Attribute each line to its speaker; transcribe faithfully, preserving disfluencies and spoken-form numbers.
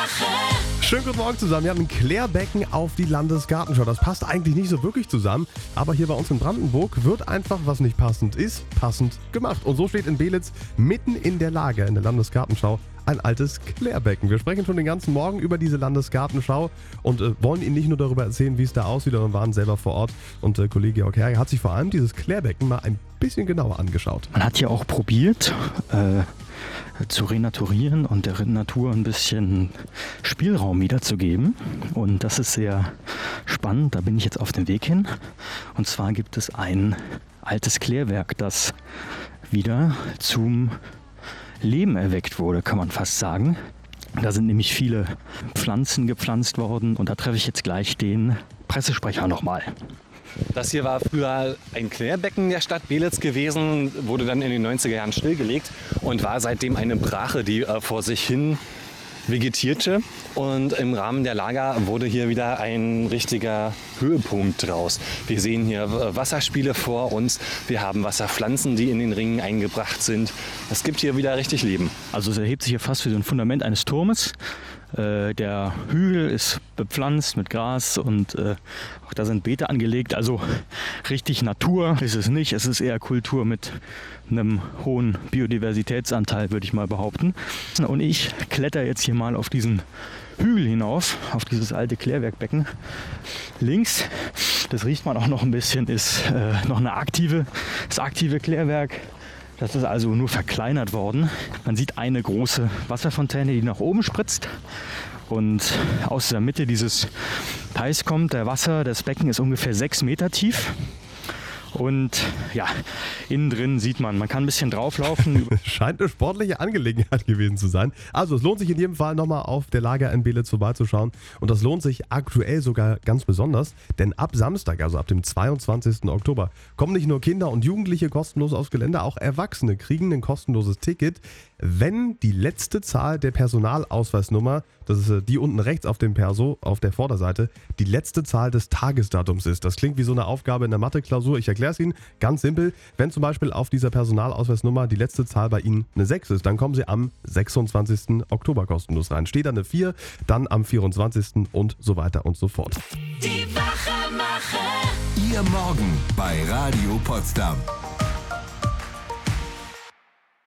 Speaker 1: Schönen guten Morgen zusammen. Wir haben ein Klärbecken auf die Landesgartenschau. Das passt eigentlich nicht so wirklich zusammen, aber hier bei uns in Brandenburg wird einfach, was nicht passend ist, passend gemacht. Und so steht in Belitz mitten in der Lage in der Landesgartenschau ein altes Klärbecken. Wir sprechen schon den ganzen Morgen über diese Landesgartenschau und äh, wollen Ihnen nicht nur darüber erzählen, wie es da aussieht, sondern waren selber vor Ort. Und äh, Kollege Georg Herge hat sich vor allem dieses Klärbecken mal ein bisschen genauer angeschaut.
Speaker 2: Man hat hier auch probiert, äh, zu renaturieren und der Natur ein bisschen Spielraum wiederzugeben. Und das ist sehr spannend. Da bin ich jetzt auf dem Weg hin. Und zwar gibt es ein altes Klärwerk, das wieder zum Leben erweckt wurde, kann man fast sagen. Da sind nämlich viele Pflanzen gepflanzt worden und da treffe ich jetzt gleich den Pressesprecher nochmal.
Speaker 3: Das hier war früher ein Klärbecken der Stadt Belitz gewesen, wurde dann in den neunziger Jahren stillgelegt und war seitdem eine Brache, die äh, vor sich hin vegetierte. Und im Rahmen der Lager wurde hier wieder ein richtiger Höhepunkt draus. Wir sehen hier Wasserspiele vor uns, wir haben Wasserpflanzen, die in den Ringen eingebracht sind. Es gibt hier wieder richtig Leben.
Speaker 2: Also es erhebt sich hier fast wie so ein Fundament eines Turmes. Äh, der Hügel ist bepflanzt mit Gras und äh, auch da sind Beete angelegt. Also richtig Natur ist es nicht. Es ist eher Kultur mit einem hohen Biodiversitätsanteil, würde ich mal behaupten. Und ich kletter jetzt hier mal auf diesen Hügel hinauf, auf dieses alte Klärwerkbecken. Links, das riecht man auch noch ein bisschen, ist äh, noch eine aktive, das aktive Klärwerk. Das ist also nur verkleinert worden. Man sieht eine große Wasserfontäne, die nach oben spritzt. Und aus der Mitte dieses Teils kommt der Wasser. Das Becken ist ungefähr sechs Meter tief. Und ja, innen drin sieht man, man kann ein bisschen drauflaufen.
Speaker 1: Scheint eine sportliche Angelegenheit gewesen zu sein. Also es lohnt sich in jedem Fall nochmal auf der Lager in Belitz vorbeizuschauen. Und das lohnt sich aktuell sogar ganz besonders, denn ab Samstag, also ab dem zweiundzwanzigsten Oktober, kommen nicht nur Kinder und Jugendliche kostenlos aufs Gelände, auch Erwachsene kriegen ein kostenloses Ticket, wenn die letzte Zahl der Personalausweisnummer, das ist die unten rechts auf dem Perso, auf der Vorderseite, die letzte Zahl des Tagesdatums ist. Das klingt wie so eine Aufgabe in der Mathe-Klausur. Ich erkläre es Ihnen ganz simpel. Wenn zum Beispiel auf dieser Personalausweisnummer die letzte Zahl bei Ihnen eine sechs ist, dann kommen Sie am sechsundzwanzigsten Oktober kostenlos rein. Steht da eine vier, dann am vierundzwanzigsten und so weiter und so fort.
Speaker 4: Die Wachemacher. Ihr Morgen bei Radio Potsdam.